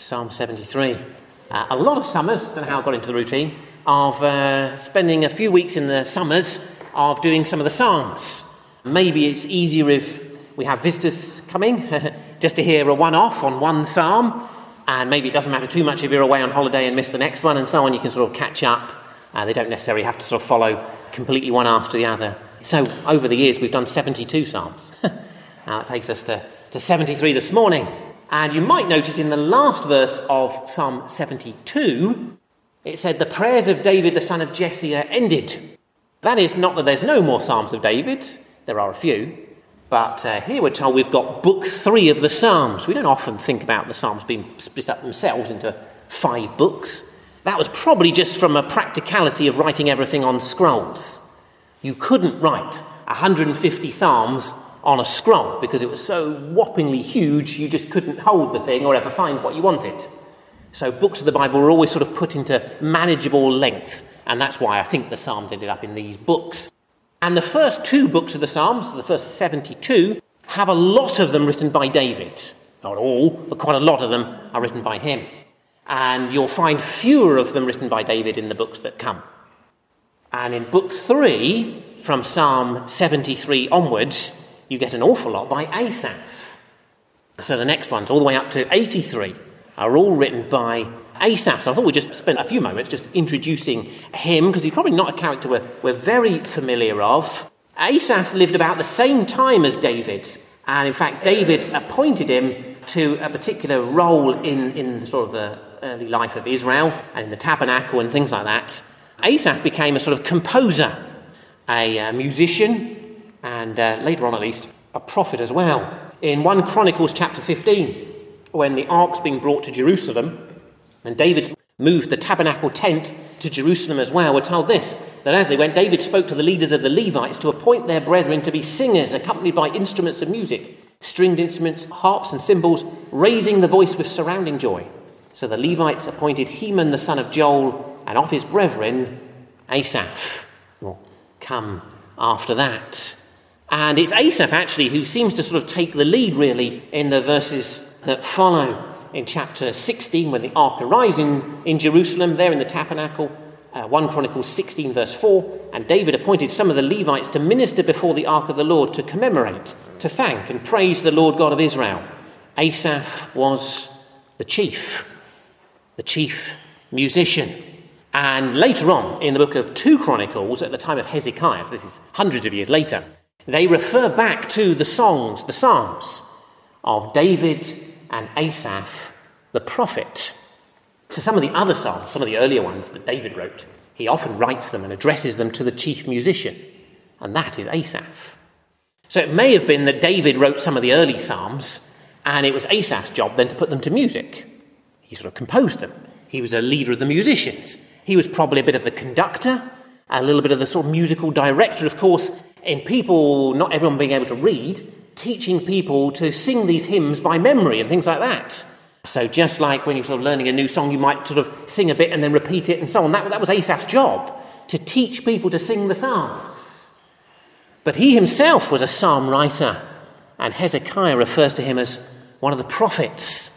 Psalm 73. A lot of summers, don't know how I got into the routine, of spending a few weeks in the summers of doing some of the Psalms. Maybe it's easier if we have visitors coming just to hear a one-off on one Psalm, and maybe it doesn't matter too much if you're away on holiday and miss the next one and so on. You can sort of catch up. They don't necessarily have to sort of follow completely one after the other. So over the years we've done 72 Psalms. Now that takes us to 73 this morning. And you might notice in the last verse of Psalm 72, it said, the prayers of David, the son of Jesse, are ended. That is not that there's no more Psalms of David. There are a few. But here we're told we've got book 3 of the Psalms. We don't often think about the Psalms being split up themselves into 5 books. That was probably just from a practicality of writing everything on scrolls. You couldn't write 150 Psalms on a scroll because it was so whoppingly huge you just couldn't hold the thing or ever find what you wanted. So books of the Bible were always sort of put into manageable length, and that's why I think the Psalms ended up in these books. And the first 2 books of the Psalms, the first 72, have a lot of them written by David. Not all, but quite a lot of them are written by him. And you'll find fewer of them written by David in the books that come. And in book 3, from Psalm 73 onwards, you get an awful lot by Asaph. So the next ones, all the way up to 83, are all written by Asaph. So I thought we'd just spend a few moments just introducing him, because he's probably not a character we're very familiar of. Asaph lived about the same time as David. And in fact, David appointed him to a particular role in sort of the early life of Israel and in the tabernacle and things like that. Asaph became a sort of composer, a musician, and later on at least, a prophet as well. In 1 Chronicles chapter 15, when the ark's being brought to Jerusalem, and David moved the tabernacle tent to Jerusalem as well, we're told this, that as they went, David spoke to the leaders of the Levites to appoint their brethren to be singers, accompanied by instruments of music, stringed instruments, harps and cymbals, raising the voice with surrounding joy. So the Levites appointed Heman the son of Joel, and of his brethren, Asaph will come after that. And it's Asaph, actually, who seems to sort of take the lead, really, in the verses that follow. In chapter 16, when the ark arrives in Jerusalem, there in the tabernacle, 1 Chronicles 16, verse 4, and David appointed some of the Levites to minister before the ark of the Lord, to commemorate, to thank and praise the Lord God of Israel. Asaph was the chief musician. And later on, in the book of 2 Chronicles, at the time of Hezekiah, so this is hundreds of years later, they refer back to the songs, the Psalms, of David and Asaph, the prophet. So some of the other Psalms, some of the earlier ones that David wrote, he often writes them and addresses them to the chief musician, and that is Asaph. So it may have been that David wrote some of the early Psalms, and it was Asaph's job then to put them to music. He sort of composed them. He was a leader of the musicians. He was probably a bit of the conductor, a little bit of the sort of musical director, of course, in people, not everyone being able to read, teaching people to sing these hymns by memory and things like that. So just like when you're sort of learning a new song, you might sort of sing a bit and then repeat it and so on. That was Asaph's job, to teach people to sing the Psalms. But he himself was a psalm writer, and Hezekiah refers to him as one of the prophets.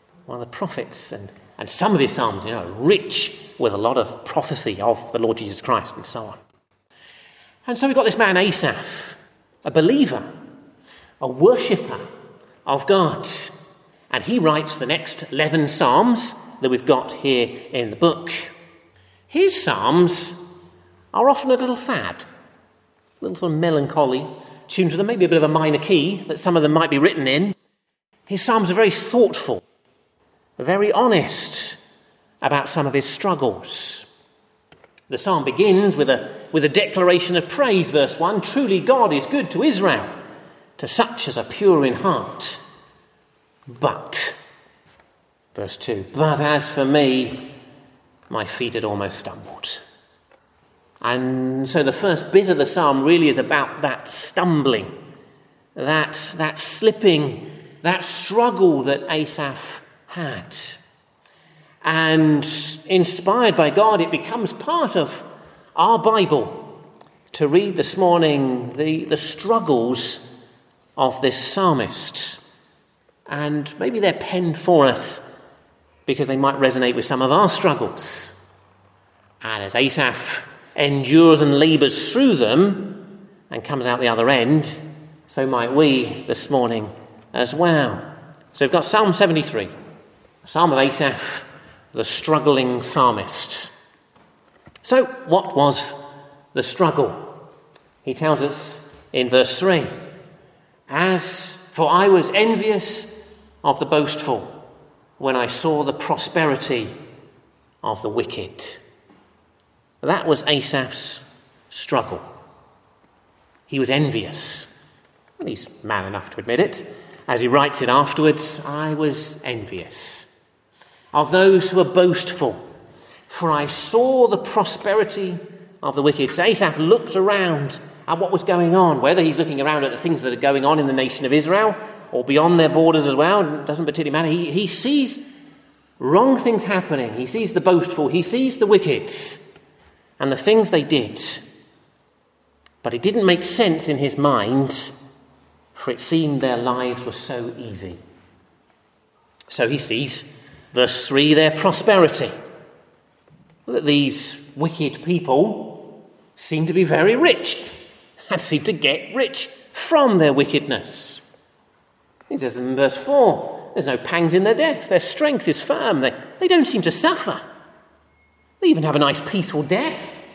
And some of his psalms, rich with a lot of prophecy of the Lord Jesus Christ and so on. And so we've got this man Asaph, a believer, a worshipper of God. And he writes the next 11 psalms that we've got here in the book. His psalms are often a little sad, a little sort of melancholy tuned to them, maybe a bit of a minor key that some of them might be written in. His psalms are very thoughtful, very honest about some of his struggles. The psalm begins with a declaration of praise, verse 1. Truly God is good to Israel, to such as are pure in heart. But, verse 2, but as for me, my feet had almost stumbled. And so the first bit of the psalm really is about that stumbling, that slipping, that struggle that Asaph had. And inspired by God, it becomes part of our Bible to read this morning the struggles of this psalmist. And maybe they're penned for us because they might resonate with some of our struggles. And as Asaph endures and labours through them and comes out the other end, so might we this morning as well. So we've got Psalm 73, a psalm of Asaph, the struggling psalmist. So what was the struggle? He tells us in verse 3, "As for I was envious of the boastful when I saw the prosperity of the wicked." That was Asaph's struggle. He was envious. Well, he's man enough to admit it. As he writes it afterwards, "I was envious of those who are boastful, for I saw the prosperity of the wicked." So Asaph looked around at what was going on, whether he's looking around at the things that are going on in the nation of Israel or beyond their borders as well, it doesn't particularly matter. He sees wrong things happening. He sees the boastful. He sees the wicked and the things they did. But it didn't make sense in his mind, for it seemed their lives were so easy. So he sees, verse 3, their prosperity. That these wicked people seem to be very rich and seem to get rich from their wickedness. He says in verse 4, there's no pangs in their death. Their strength is firm. They don't seem to suffer. They even have a nice peaceful death.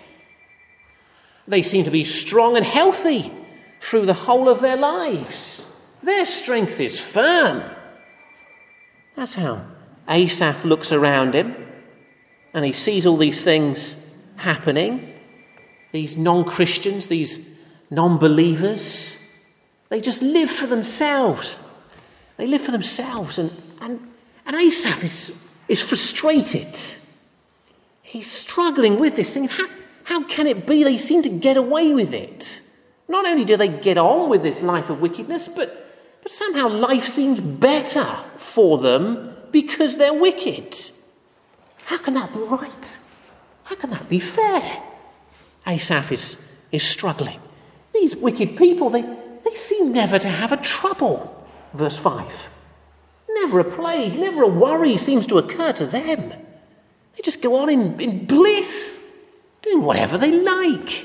They seem to be strong and healthy through the whole of their lives. Their strength is firm. That's how Asaph looks around him and he sees all these things happening. These non-Christians, these non-believers, they just live for themselves. They live for themselves, and Asaph is frustrated. He's struggling with this thing. How can it be they seem to get away with it? Not only do they get on with this life of wickedness, but somehow life seems better for them because they're wicked. How can that be right? How can that be fair? Asaph is struggling. These wicked people, they seem never to have a trouble. Verse 5. Never a plague, never a worry seems to occur to them. They just go on in bliss, doing whatever they like.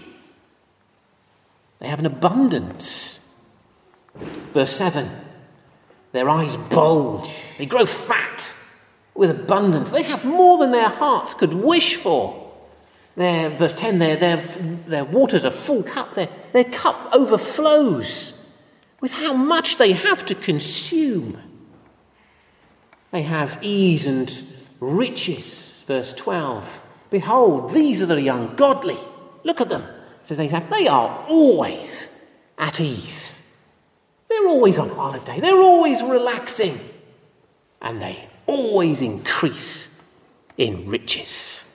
They have an abundance. Verse 7. Their eyes bulge. They grow fat with abundance. They have more than their hearts could wish for. Verse 10, their waters are full cup. Their cup overflows with how much they have to consume. They have ease and riches. Verse 12, behold, these are the ungodly. Look at them, says Asaph. They are always at ease. They're always on holiday. They're always relaxing. And they always increase in riches.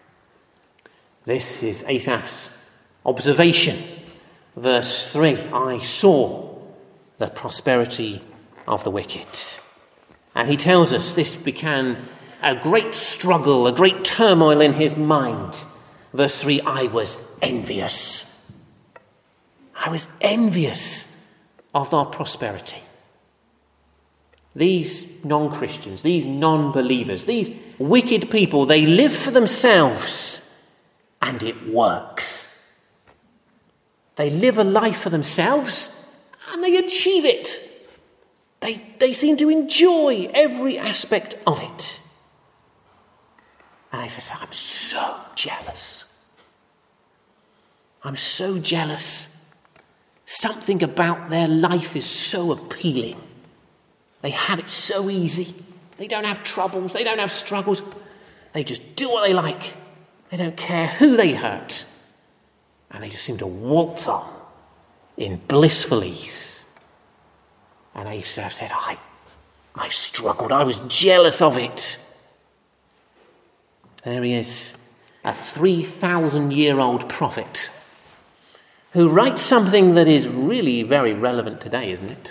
This is Asaph's observation. Verse 3, I saw the prosperity of the wicked. And he tells us this began a great struggle, a great turmoil in his mind. Verse 3, I was envious. I was envious of our prosperity. These non-Christians, these non-believers, these wicked people, they live for themselves and it works. They live a life for themselves and they achieve it. They seem to enjoy every aspect of it. And I say, I'm so jealous. I'm so jealous. Something about their life is so appealing. They have it so easy. They don't have troubles. They don't have struggles. They just do what they like. They don't care who they hurt. And they just seem to waltz on in blissful ease. And Asaph said, I struggled. I was jealous of it. There he is, a 3,000-year-old prophet who writes something that is really very relevant today, isn't it?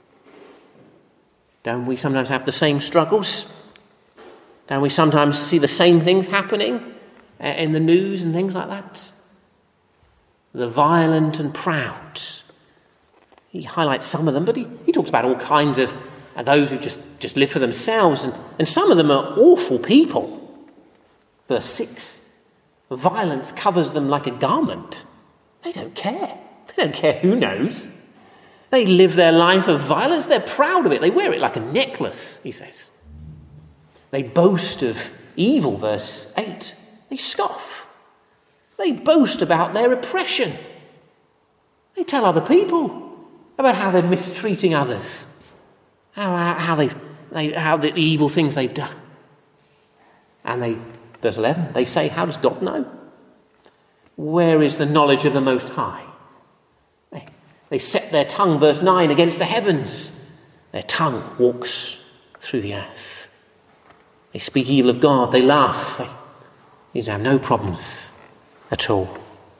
Don't we sometimes have the same struggles? Don't we sometimes see the same things happening in the news and things like that? The violent and proud. He highlights some of them, but he talks about all kinds of and those who just live for themselves. And some of them are awful people. Verse 6, violence covers them like a garment. They don't care. They don't care who knows. They live their life of violence. They're proud of it. They wear it like a necklace, he says. They boast of evil, verse 8. They scoff. They boast about their oppression. They tell other people about how they're mistreating others, how the evil things they've done. And verse 11, they say, how does God know? Where is the knowledge of the Most High? They set their tongue, verse 9, against the heavens. Their tongue walks through the earth. They speak evil of God. They laugh. They have no problems at all.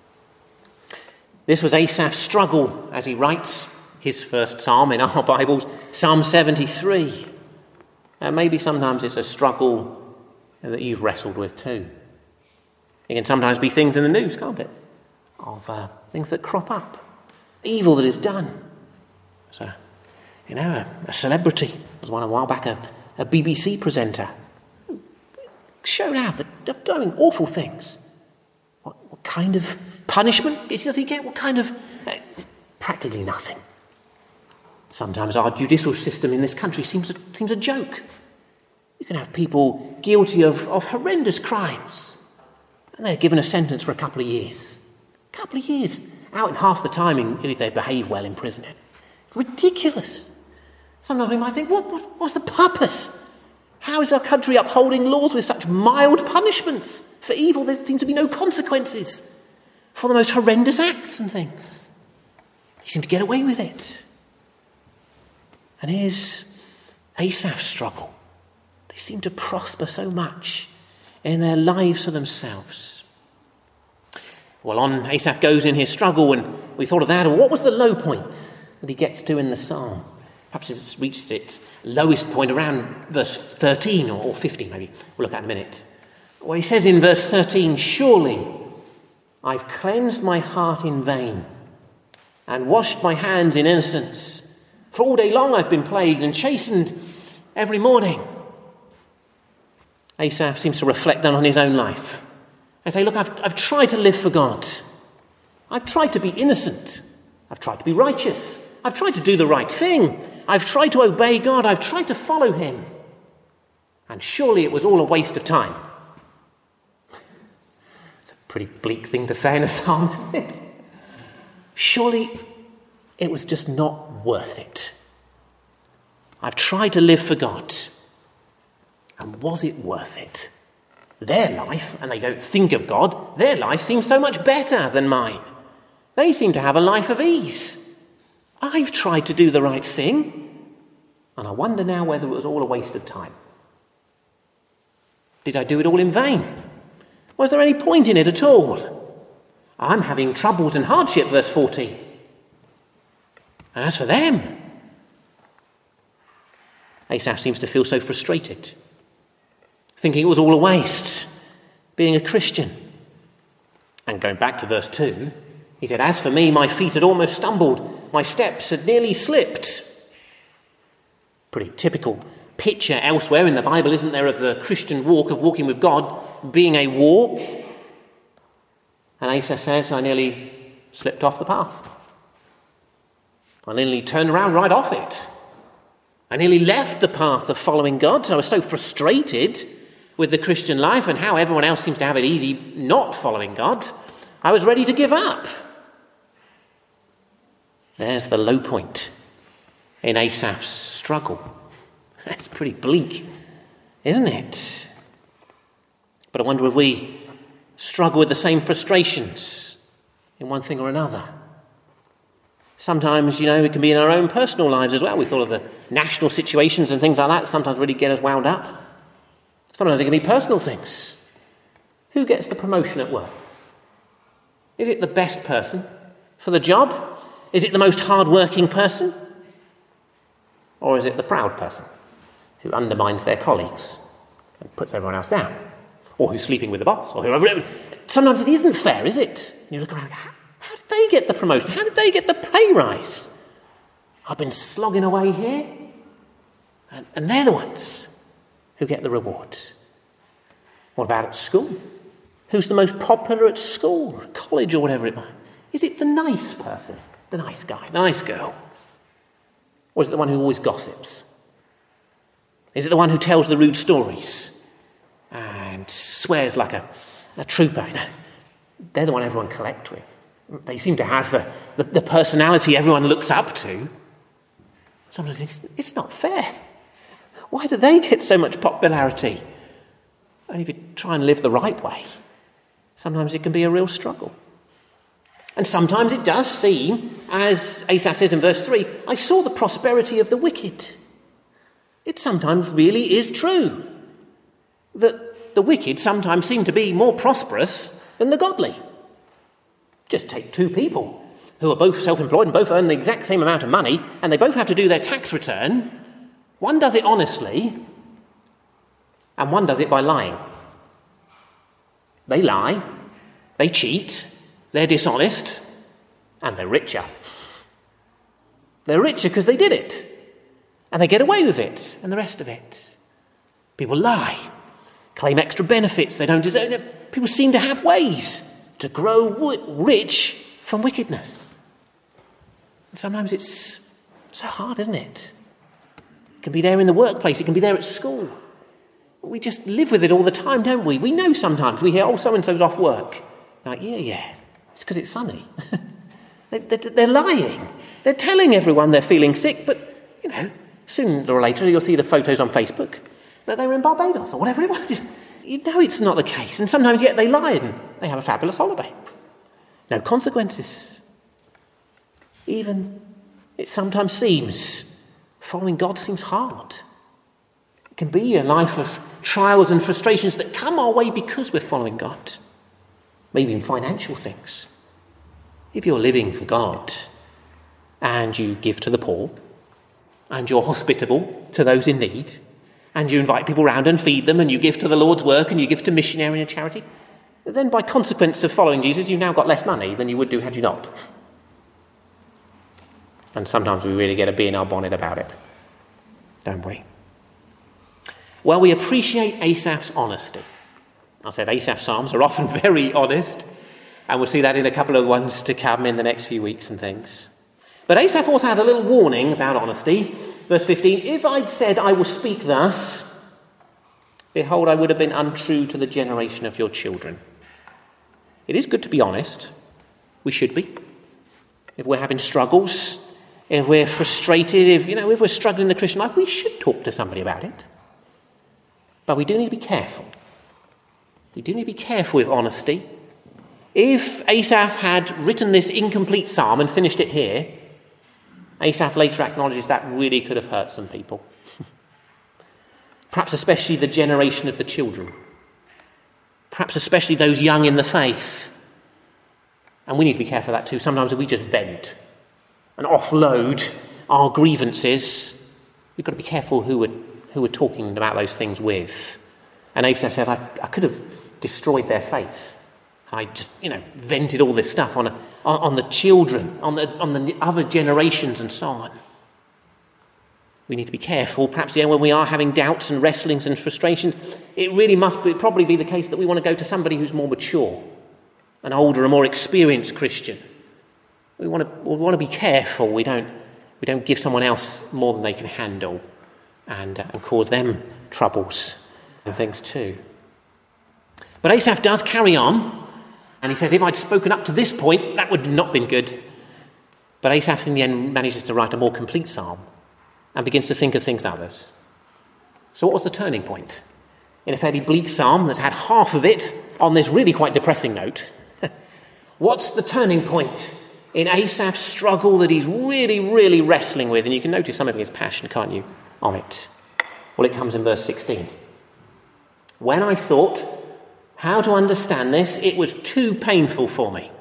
This was Asaph's struggle as he writes his first psalm in our Bibles, Psalm 73. And maybe sometimes it's a struggle that you've wrestled with too. It can sometimes be things in the news, can't it? Of things that crop up. Evil that is done. So, a celebrity. There was one a while back, a BBC presenter. Showed out that they're doing awful things. What kind of punishment does he get? What kind of... practically nothing. Sometimes our judicial system in this country seems a joke. You can have people guilty of horrendous crimes, and they're given a sentence for a couple of years. A couple of years. Out in half the time if they behave well in prison. It's ridiculous. Sometimes we might think, what's the purpose? How is our country upholding laws with such mild punishments? For evil, there seems to be no consequences for the most horrendous acts and things. They seem to get away with it. And here's Asaph's struggle. They seem to prosper so much in their lives for themselves. Well, on Asaph goes in his struggle, and we thought of that. What was the low point that he gets to in the psalm? Perhaps it reaches its lowest point around verse 13 or 15, maybe. We'll look at in a minute. Well, he says in verse 13, surely I've cleansed my heart in vain and washed my hands in innocence. For all day long I've been plagued and chastened every morning. Asaph seems to reflect then on his own life. And say, look, I've tried to live for God. I've tried to be innocent. I've tried to be righteous. I've tried to do the right thing. I've tried to obey God. I've tried to follow him. And surely it was all a waste of time. It's a pretty bleak thing to say in a psalm, isn't it? Surely it was just not worth it. I've tried to live for God. And was it worth it? Their life, and they don't think of God, their life seems so much better than mine. They seem to have a life of ease. I've tried to do the right thing, and I wonder now whether it was all a waste of time. Did I do it all in vain? Was there any point in it at all? I'm having troubles and hardship, verse 14. And as for them, Asaph seems to feel so frustrated, thinking it was all a waste, being a Christian. And going back to verse 2, he said, as for me, my feet had almost stumbled, my steps had nearly slipped. Pretty typical picture elsewhere in the Bible, isn't there, of the Christian walk, of walking with God being a walk. And Asaph says, I nearly slipped off the path. I nearly turned around right off it. I nearly left the path of following God. I was so frustrated with the Christian life and how everyone else seems to have it easy not following God. I was ready to give up. There's the low point in Asaph's struggle. That's pretty bleak, isn't it? But I wonder if we struggle with the same frustrations in one thing or another. Sometimes, it can be in our own personal lives as well. We thought of the national situations and things like that sometimes really get us wound up. Sometimes it can be personal things. Who gets the promotion at work? Is it the best person for the job? Is it the most hard-working person? Or is it the proud person who undermines their colleagues and puts everyone else down? Or who's sleeping with the boss? Or whoever. Sometimes it isn't fair, is it? And you look around, how did they get the promotion? How did they get the pay rise? I've been slogging away here. And they're the ones who get the rewards. What about at school? Who's the most popular at school, or college, or whatever it might be? Is it the nice person, the nice guy, the nice girl? Or is it the one who always gossips? Is it the one who tells the rude stories and swears like a trooper? They're the one everyone collects with. They seem to have the personality everyone looks up to. Sometimes it's not fair. Why do they get so much popularity? Only if you try and live the right way, sometimes it can be a real struggle. And sometimes it does seem, as Asaph says in verse 3, I saw the prosperity of the wicked. It sometimes really is true that the wicked sometimes seem to be more prosperous than the godly. Just take two people who are both self-employed and both earn the exact same amount of money, and they both have to do their tax return. One does it honestly, and one does it by lying. They lie, they cheat, they're dishonest, and they're richer. They're richer because they did it, and they get away with it, and the rest of it. People lie, claim extra benefits they don't deserve. People seem to have ways to grow rich from wickedness. And sometimes it's so hard, isn't it? It can be there in the workplace, it can be there at school. We just live with it all the time, don't we? We know sometimes. We hear, oh, so-and-so's off work. Like, yeah, it's because it's sunny. They're lying. They're telling everyone they're feeling sick, but, sooner or later you'll see the photos on Facebook that they were in Barbados or whatever it was. You know it's not the case. And sometimes yet they lie and they have a fabulous holiday. No consequences. Even it sometimes seems, following God seems hard. It can be a life of trials and frustrations that come our way because we're following God. Maybe in financial things. If you're living for God and you give to the poor and you're hospitable to those in need and you invite people round and feed them and you give to the Lord's work and you give to missionary and charity, then by consequence of following Jesus, you've now got less money than you would do had you not. And sometimes we really get a bee in our bonnet about it, don't we? Well, we appreciate Asaph's honesty. I said Asaph's psalms are often very honest, and we'll see that in a couple of ones to come in the next few weeks and things. But Asaph also has a little warning about honesty. Verse 15, if I'd said I will speak thus, behold, I would have been untrue to the generation of your children. It is good to be honest. We should be. If we're having struggles, if we're frustrated, if we're struggling in the Christian life, we should talk to somebody about it. But we do need to be careful. We do need to be careful with honesty. If Asaph had written this incomplete psalm and finished it here, Asaph later acknowledges that really could have hurt some people. Perhaps especially the generation of the children. Perhaps especially those young in the faith. And we need to be careful of that too. Sometimes if we just vent and offload our grievances, we've got to be careful who we're talking about those things with. And Asaph said, I could have destroyed their faith. I just, vented all this stuff on the children, on the other generations and so on. We need to be careful. Perhaps when we are having doubts and wrestlings and frustrations, it really probably be the case that we want to go to somebody who's more mature, an older, a more experienced Christian. We want to be careful. We don't give someone else more than they can handle, and cause them troubles and things too. But Asaph does carry on. And he said, if I'd spoken up to this point, that would not have been good. But Asaph in the end manages to write a more complete psalm and begins to think of things others. So what was the turning point? In a fairly bleak psalm that's had half of it on this really quite depressing note. What's the turning point in Asaph's struggle that he's really, really wrestling with? And you can notice some of his passion, can't you, on it? Well, it comes in verse 16. When I thought how to understand this, it was too painful for me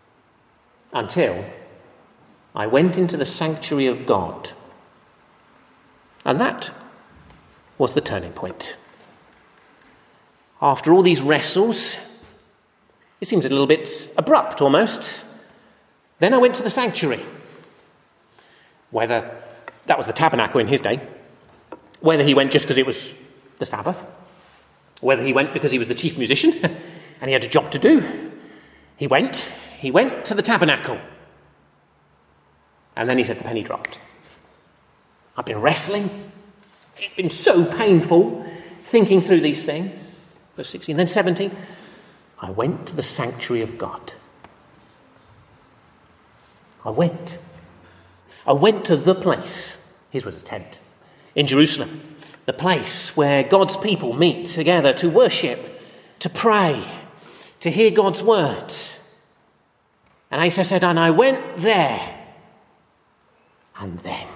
until I went into the sanctuary of God. And that was the turning point. After all these wrestles, it seems a little bit abrupt almost. Then I went to the sanctuary. Whether that was the tabernacle in his day, Whether he went just because it was the Sabbath, whether he went because he was the chief musician and he had a job to do, he went to the tabernacle. And then he said the penny dropped. I've been wrestling. It's been so painful thinking through these things. Verse 16, then 17, I went to the sanctuary of God. I went to the place, his was a tent, in Jerusalem, the place where God's people meet together to worship, to pray, to hear God's word. And Asaph said, and I went there, and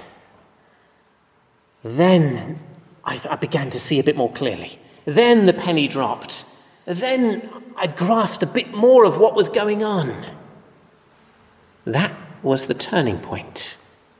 then I began to see a bit more clearly. Then the penny dropped. Then I grasped a bit more of what was going on. That was the turning point.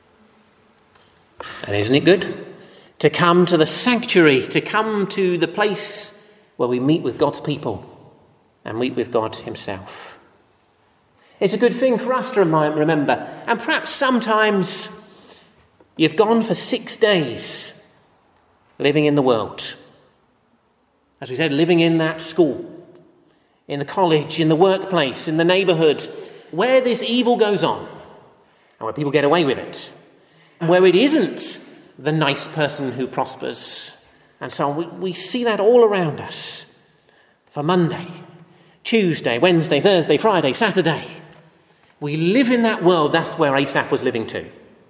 And isn't it good to come to the sanctuary, to come to the place where we meet with God's people and meet with God himself? It's a good thing for us to remember. And perhaps sometimes you've gone for 6 days living in the world. As we said, living in that school, in the college, in the workplace, in the neighbourhood, where this evil goes on and where people get away with it, and where it isn't the nice person who prospers, and so on. We see that all around us. For Monday, Tuesday, Wednesday, Thursday, Friday, Saturday. We live in that world. That's where Asaph was living too.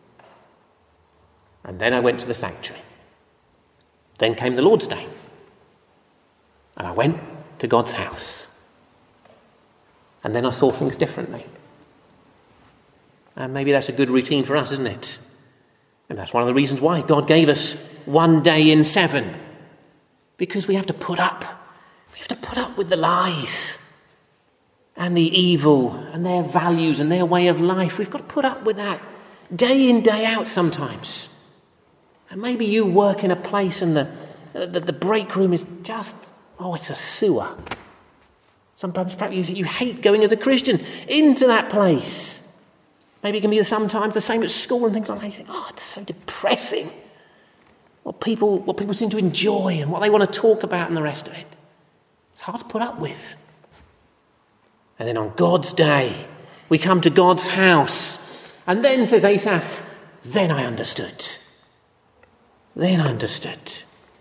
And then I went to the sanctuary. Then came the Lord's Day. And I went to God's house. And then I saw things differently. And maybe that's a good routine for us, isn't it? And that's one of the reasons why God gave us 1 day in 7. Because we have to put up. We have to put up with the lies and the evil and their values and their way of life. We've got to put up with that day in, day out sometimes. And maybe you work in a place and the break room is just, it's a sewer. Sometimes perhaps you hate going as a Christian into that place. Maybe it can be sometimes the same at school and things like that. You think, it's so depressing. What people seem to enjoy and what they want to talk about and the rest of it. It's hard to put up with. And then on God's day, we come to God's house. And then, says Asaph, then I understood. Then I understood.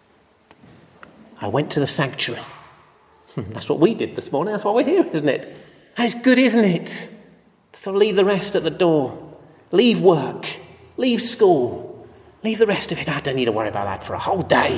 I went to the sanctuary. That's what we did this morning. That's why we're here, isn't it? And it's good, isn't it? So leave the rest at the door. Leave work. Leave school. Leave the rest of it. I don't need to worry about that for a whole day.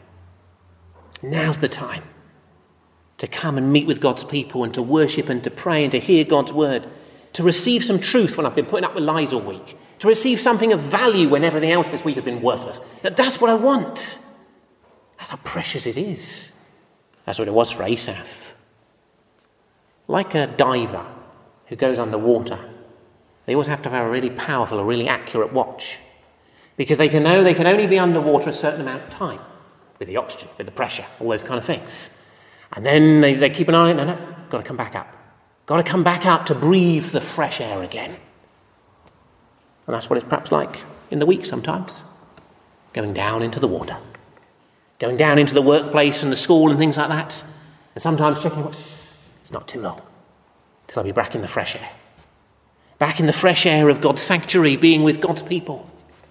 Now's the time to come and meet with God's people and to worship and to pray and to hear God's word. To receive some truth when I've been putting up with lies all week. To receive something of value when everything else this week has been worthless. That's what I want. That's how precious it is. That's what it was for Asaph. Like a diver who goes underwater, they always have to have a really powerful, a really accurate watch. Because they can know they can only be underwater a certain amount of time. With the oxygen, with the pressure, all those kind of things. And then they keep an eye on it. No, got to come back up. Got to come back up to breathe the fresh air again. And that's what it's perhaps like in the week sometimes. Going down into the water. Going down into the workplace and the school and things like that. And sometimes checking, it's not too long till I'll be back in the fresh air. Back in the fresh air of God's sanctuary, being with God's people.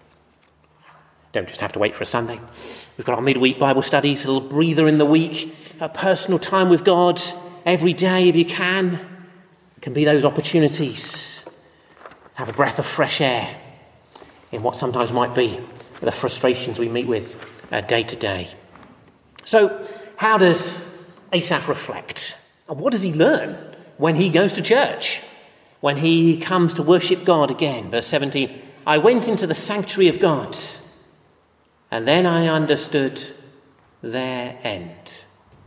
Don't just have to wait for a Sunday. We've got our midweek Bible studies, a little breather in the week, a personal time with God every day if you can. Can be those opportunities to have a breath of fresh air in what sometimes might be the frustrations we meet with day to day. So, how does Asaph reflect? And what does he learn when he goes to church? When he comes to worship God again? Verse 17, I went into the sanctuary of God, and then I understood their end.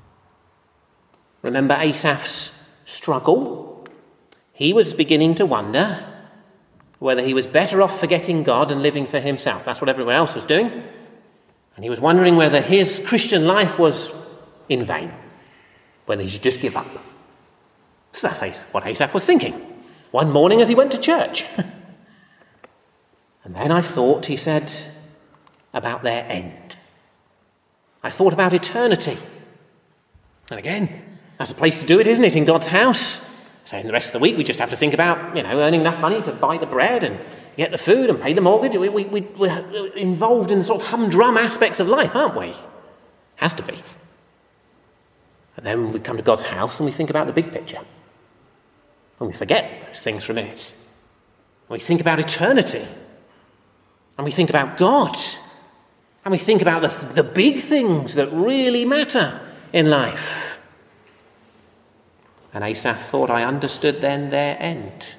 Remember Asaph's struggle? He was beginning to wonder whether he was better off forgetting God and living for himself. That's what everyone else was doing. And he was wondering whether his Christian life was in vain, whether he should just give up. So that's what Asaph was thinking one morning as he went to church. And then I thought, he said, about their end. I thought about eternity. And again, that's a place to do it, isn't it, in God's house? So in the rest of the week, we just have to think about, earning enough money to buy the bread and get the food and pay the mortgage. We're involved in the sort of humdrum aspects of life, aren't we? Has to be. And then we come to God's house and we think about the big picture. And we forget those things for a minute. We think about eternity. And we think about God. And we think about the big things that really matter in life. And Asaph thought, I understood then their end.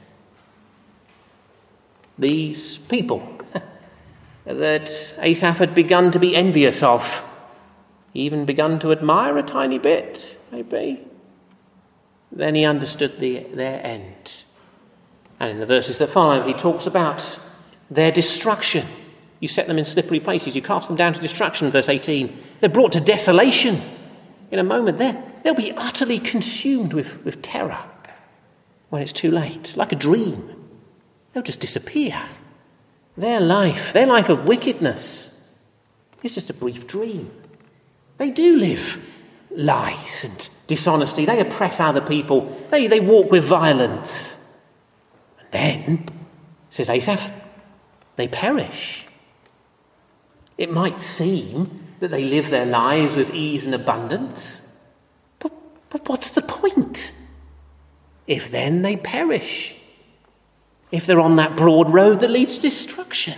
These people that Asaph had begun to be envious of, even begun to admire a tiny bit, maybe. Then he understood their end. And in the verses that follow, he talks about their destruction. You set them in slippery places. You cast them down to destruction, verse 18. They're brought to desolation. In a moment, they'll be utterly consumed with terror when it's too late, like a dream. They'll just disappear. Their life of wickedness is just a brief dream. They do live lies and dishonesty. They oppress other people. They walk with violence. And then, says Asaph, they perish. It might seem that they live their lives with ease and abundance. But what's the point? If then they perish. If they're on that broad road that leads to destruction.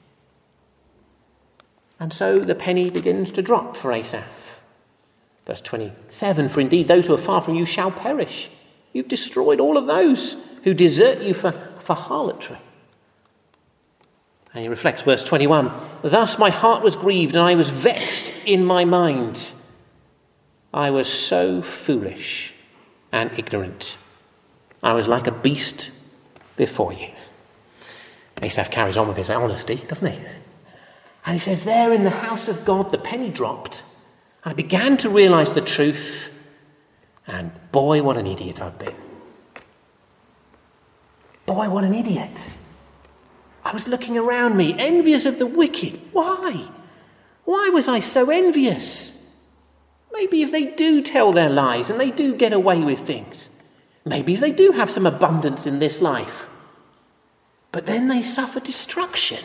And so the penny begins to drop for Asaph. Verse 27, for indeed those who are far from you shall perish. You've destroyed all of those who desert you for harlotry. And he reflects verse 21. Thus my heart was grieved and I was vexed in my mind. I was so foolish and ignorant. I was like a beast before you. Asaph carries on with his honesty, doesn't he? And he says, there in the house of God, the penny dropped. And I began to realise the truth. And boy, what an idiot I've been. Boy, what an idiot. I was looking around me, envious of the wicked. Why? Why was I so envious? Maybe if they do tell their lies and they do get away with things. Maybe if they do have some abundance in this life. But then they suffer destruction.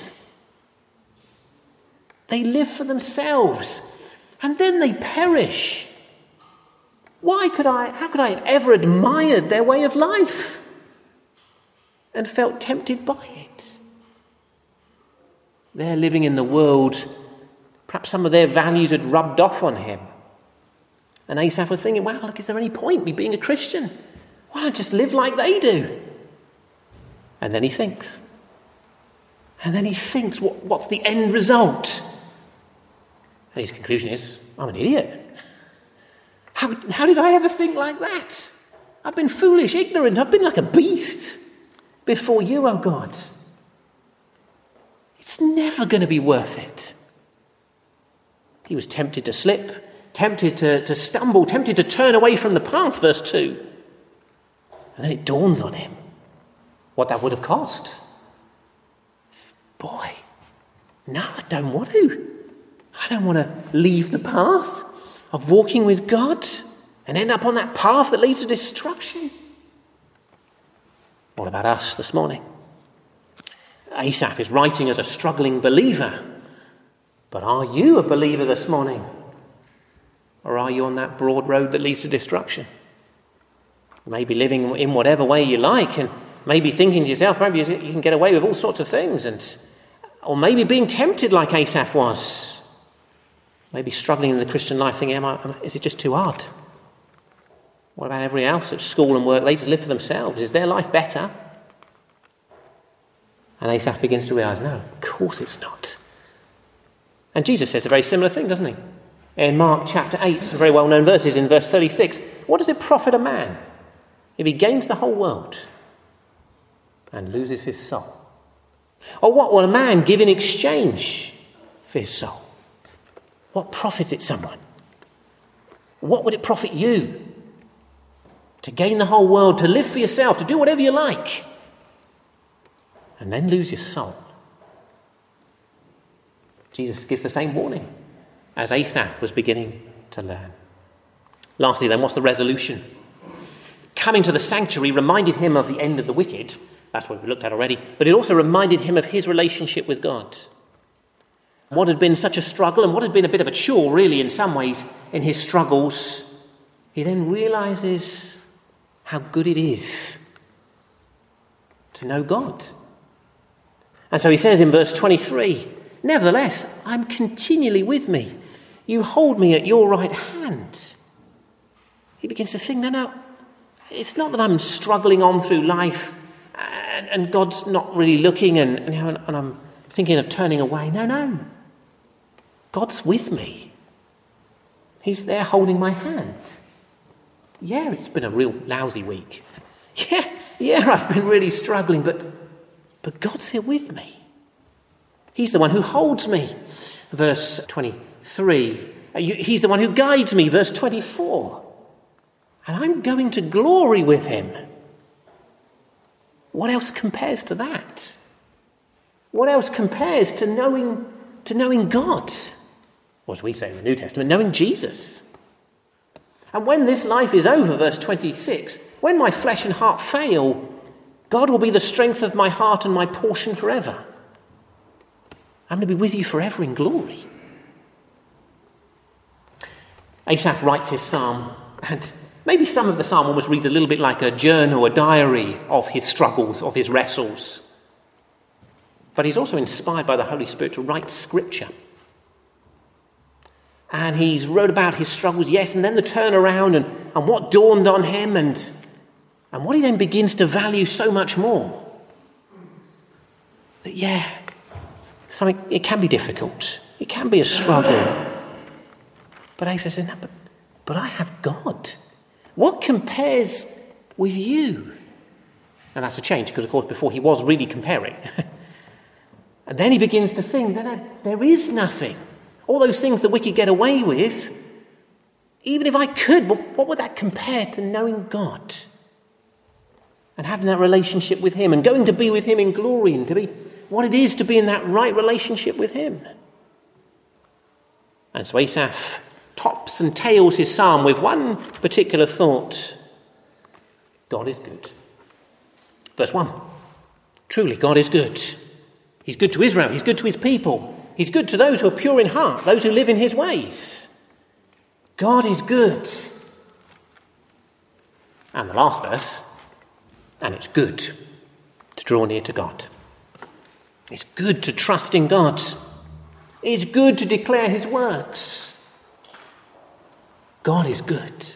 They live for themselves. And then they perish. How could I have ever admired their way of life and felt tempted by it? They're living in the world. Perhaps some of their values had rubbed off on him. And Asaph was thinking, well, look, is there any point me being a Christian? Why don't I just live like they do? And then he thinks. What's the end result? And his conclusion is, I'm an idiot. How did I ever think like that? I've been foolish, ignorant. I've been like a beast before you, O God. It's never going to be worth it. He was tempted to slip, tempted to stumble, tempted to turn away from the path, verse 2. And then it dawns on him what that would have cost. Boy, no, I don't want to. I don't want to leave the path of walking with God and end up on that path that leads to destruction. What about us this morning? Asaph is writing as a struggling believer. But are you a believer this morning? Or are you on that broad road that leads to destruction? Maybe living in whatever way you like and maybe thinking to yourself, maybe you can get away with all sorts of things. Or maybe being tempted like Asaph was. Maybe struggling in the Christian life thinking, is it just too hard? What about everybody else at school and work? They just live for themselves. Is their life better? And Asaph begins to realise, no, of course it's not. And Jesus says a very similar thing, doesn't he? In Mark chapter 8, some very well-known verses in verse 36. What does it profit a man if he gains the whole world and loses his soul? Or what will a man give in exchange for his soul? What profits it someone? What would it profit you to gain the whole world, to live for yourself, to do whatever you like, and then lose your soul? Jesus gives the same warning. as Asaph was beginning to learn. Lastly then, what's the resolution? Coming to the sanctuary reminded him of the end of the wicked. That's what we looked at already. But it also reminded him of his relationship with God. What had been such a struggle, and what had been a bit of a chore, really, in some ways, in his struggles, he then realises how good it is to know God. And so he says in verse 23, "Nevertheless, I'm continually with me. You hold me at your right hand." He begins to think, no, it's not that I'm struggling on through life and God's not really looking and I'm thinking of turning away. No. God's with me. He's there holding my hand. Yeah, it's been a real lousy week. Yeah, I've been really struggling, but God's here with me. He's the one who holds me. Verse 23. He's the one who guides me. Verse 24. And I'm going to glory with him. What else compares to that? What else compares to knowing God? Or as we say in the New Testament, knowing Jesus. And when this life is over, verse 26, when my flesh and heart fail, God will be the strength of my heart and my portion forever. I'm going to be with you forever in glory. Asaph writes his psalm, and maybe some of the psalm almost reads a little bit like a journal, a diary of his struggles, of his wrestles. But he's also inspired by the Holy Spirit to write scripture. And he's wrote about his struggles, yes, and then the turnaround and what dawned on him and what he then begins to value so much more. That, it can be difficult. It can be a struggle. But Asaph says, no, but I have God. What compares with you? And that's a change, because, of course, before he was really comparing. And then he begins to think, no, there is nothing. All those things the wicked get away with, even if I could, what would that compare to knowing God? And having that relationship with him and going to be with him in glory and to be what it is to be in that right relationship with him. And so Asaph tops and tails his psalm with one particular thought. God is good. Verse 1. Truly, God is good. He's good to Israel. He's good to his people. He's good to those who are pure in heart, those who live in his ways. God is good. And the last verse, and it's good to draw near to God. It's good to trust in God. It's good to declare his works. God is good.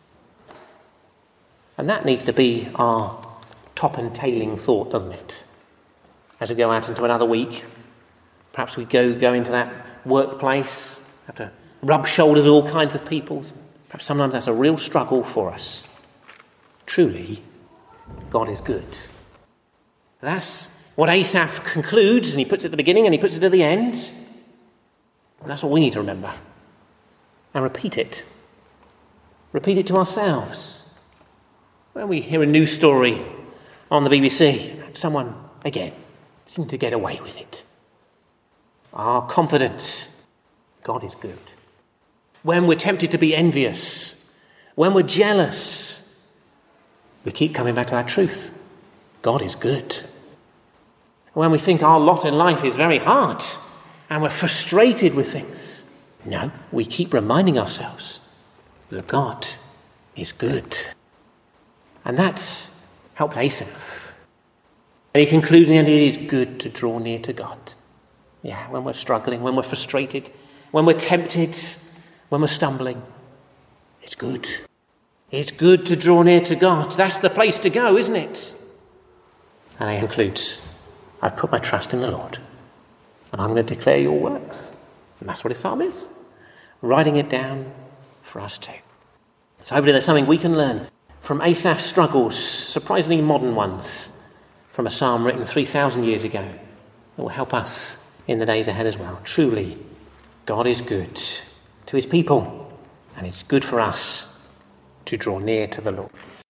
And that needs to be our top and tailing thought, doesn't it? As we go out into another week, perhaps we go into that workplace, have to rub shoulders with all kinds of people. Perhaps sometimes that's a real struggle for us. Truly, God is good. That's what Asaph concludes, and he puts it at the beginning and he puts it at the end. And that's what we need to remember. And repeat it. Repeat it to ourselves. When we hear a news story on the BBC, someone, again, seems to get away with it. Our confidence, God is good. When we're tempted to be envious, when we're jealous, we keep coming back to that truth. God is good. When we think our lot in life is very hard and we're frustrated with things, no, we keep reminding ourselves that God is good. And that's helped Asaph. And he concludes in the end, it is good to draw near to God. Yeah, when we're struggling, when we're frustrated, when we're tempted, when we're stumbling, it's good. It's good to draw near to God. That's the place to go, isn't it? And he concludes, I put my trust in the Lord, and I'm going to declare your works. And that's what his psalm is. Writing it down for us too. So hopefully there's something we can learn from Asaph's struggles, surprisingly modern ones, from a psalm written 3,000 years ago that will help us in the days ahead as well. Truly, God is good to his people, and it's good for us to draw near to the Lord.